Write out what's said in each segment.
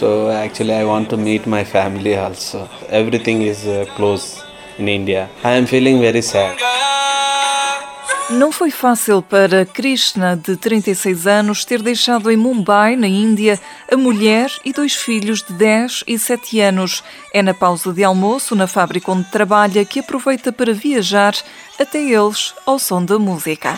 So actually I want to meet my family also. Everything is close in India. I am feeling very sad. Não foi fácil para Krishna, de 36 anos, ter deixado em Mumbai, na Índia, a mulher e 2 filhos de 10 e 7 anos. É na pausa de almoço, na fábrica onde trabalha, que aproveita para viajar até eles ao som da música.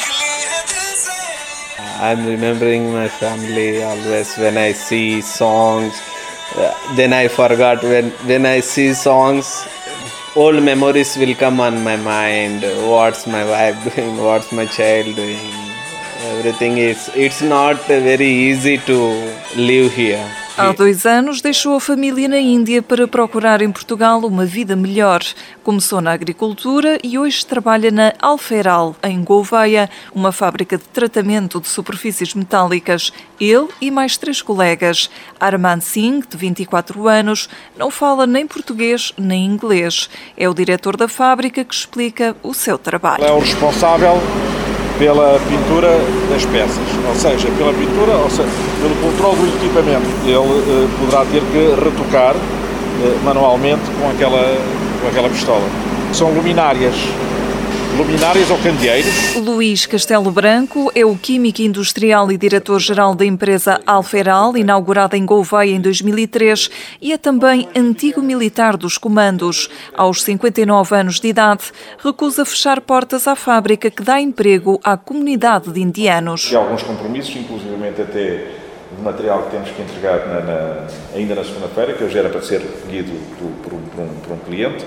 I'm remembering my family always when I see songs. Then I forgot when I see songs. Old memories will come on my mind. What's my wife doing? What's my child doing? Everything it's not very easy to live here. Há 2 anos deixou a família na Índia para procurar em Portugal uma vida melhor. Começou na agricultura e hoje trabalha na Alfeiral, em Gouveia, uma fábrica de tratamento de superfícies metálicas. Ele e mais 3 colegas. Arman Singh, de 24 anos, não fala nem português nem inglês. É o diretor da fábrica que explica o seu trabalho. É o responsável pela pintura das peças, ou seja, pela pintura, ou seja, pelo controle do equipamento. Ele poderá ter que retocar manualmente com aquela pistola. São luminárias ou candeeiros. Luís Castelo Branco é o químico industrial e diretor-geral da empresa Alfeiral, inaugurada em Gouveia em 2003, e é também antigo militar dos comandos. Aos 59 anos de idade, recusa fechar portas à fábrica que dá emprego à comunidade de indianos. E alguns compromissos, inclusivamente até de material que temos que entregar ainda na segunda-feira, que hoje era para ser recolhido por um cliente.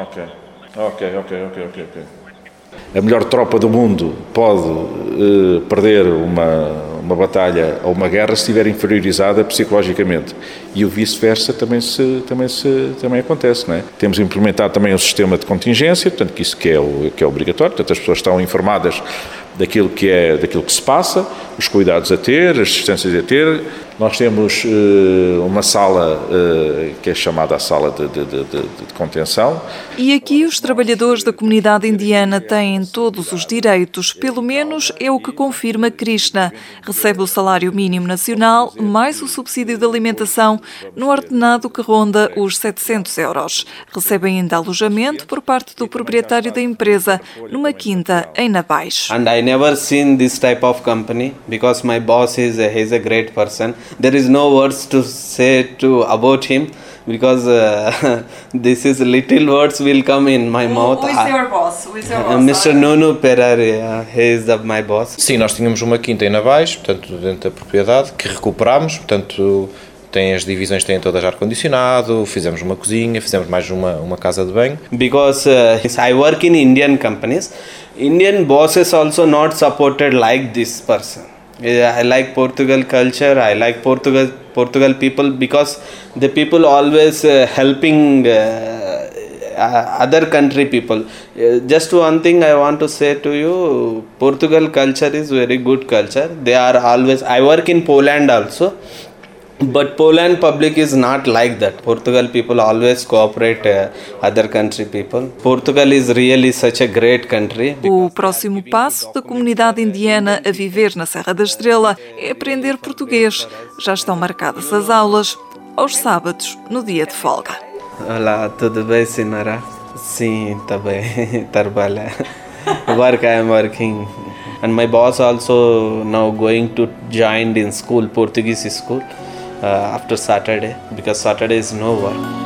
Ok. A melhor tropa do mundo pode perder uma batalha ou uma guerra se estiver inferiorizada psicologicamente. E o vice-versa também acontece, não é? Temos implementado também um sistema de contingência, portanto, isso que é obrigatório, portanto, as pessoas estão informadas daquilo que se passa, os cuidados a ter, as distâncias a ter. Nós temos uma sala que é chamada a sala de contenção. E aqui os trabalhadores da comunidade indiana têm todos os direitos, pelo menos é o que confirma Krishna. Recebe o salário mínimo nacional, mais o subsídio de alimentação, no ordenado que ronda os 700 euros. Recebe ainda alojamento por parte do proprietário da empresa, numa quinta em Nabais. And I never seen this type of company because my boss he's a great person. There is no words to say about him because this is little words will come in my mouth. Who is your boss? Mr. Nuno Perari, he is my boss. Sim, nós tínhamos uma quinta em Navais, portanto, dentro da propriedade, que recuperámos, portanto, as divisões têm todas ar-condicionado, fizemos uma cozinha, fizemos mais uma casa de banho. Because I work in Indian companies, Indian bosses also not supported like this person. I like Portugal culture, I like Portugal people because the people always helping other country people. Just one thing I want to say to you, Portugal culture is very good culture. They are always, I work in Poland also. But Poland public is not like that. Portugal people always cooperate other country people. Portugal is really such a great country. O próximo passo da comunidade indiana a viver na Serra da Estrela é aprender português. Já estão marcadas as aulas aos sábados, no dia de folga. Olá, tudo bem, senhora? Sim, tá bem. Trabalha. Work, I am working. And my boss also now going to join in school, Portuguese school. After Saturday, because Saturday is no work.